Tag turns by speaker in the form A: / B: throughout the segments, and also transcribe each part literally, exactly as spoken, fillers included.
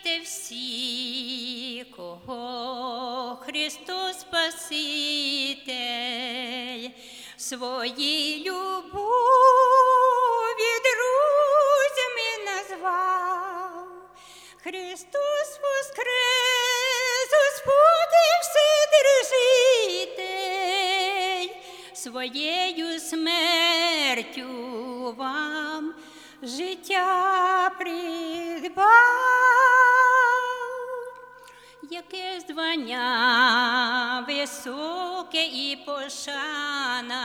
A: Прийдете всі, кого Христос Спаситель своїй любові друзями назвав. Христос воскрес, Господи Вседержитель, своєю смертю вам життя придбав. Яке звання високе і пошана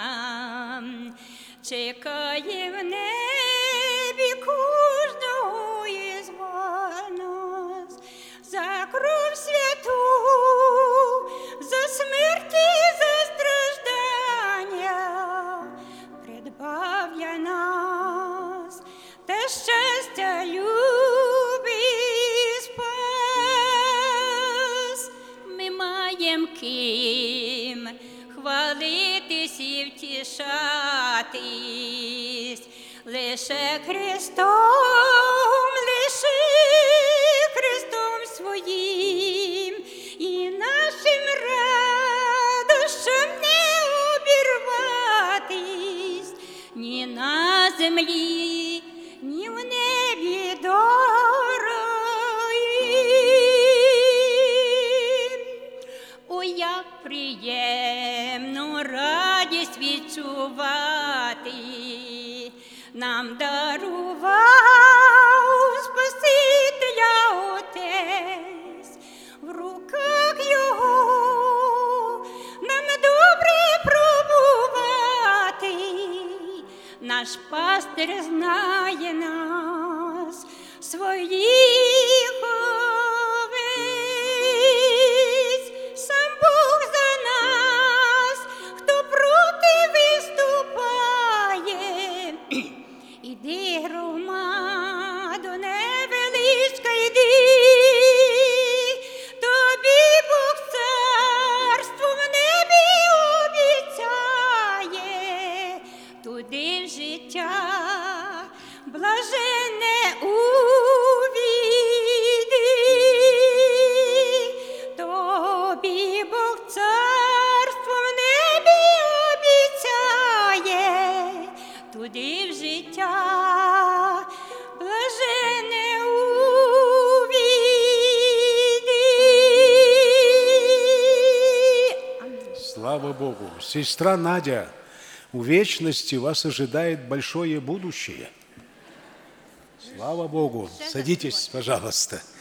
A: чекає в небі кожного із вас. За кров святу, за смерть і за страждання придбав для нас те щастя, любить спас. Ми маєм ким хвалитись і втішатись лише Христом, лише Христом своїм, і нашим радощам не обірватись ні на землі, ні в небі дорогі. О, як приємно радість відчувати нам дарував Спасителя Отець. В руках Його нам добре пробувати. Наш пастир знає нас, своїх овець. Сам Бог за нас, хто проти виступає. Іди, громадо, невеличка, йди, тобі Бог царство в небі обіцяє, туди в життя блаженне увійди. Тобі Бог царство в небі обіцяє, туди в життя блаженне увійди.
B: Слава Богу! Сестра Надя, у вечности вас ожидает большое будущее. Слава Богу! Садитесь, пожалуйста.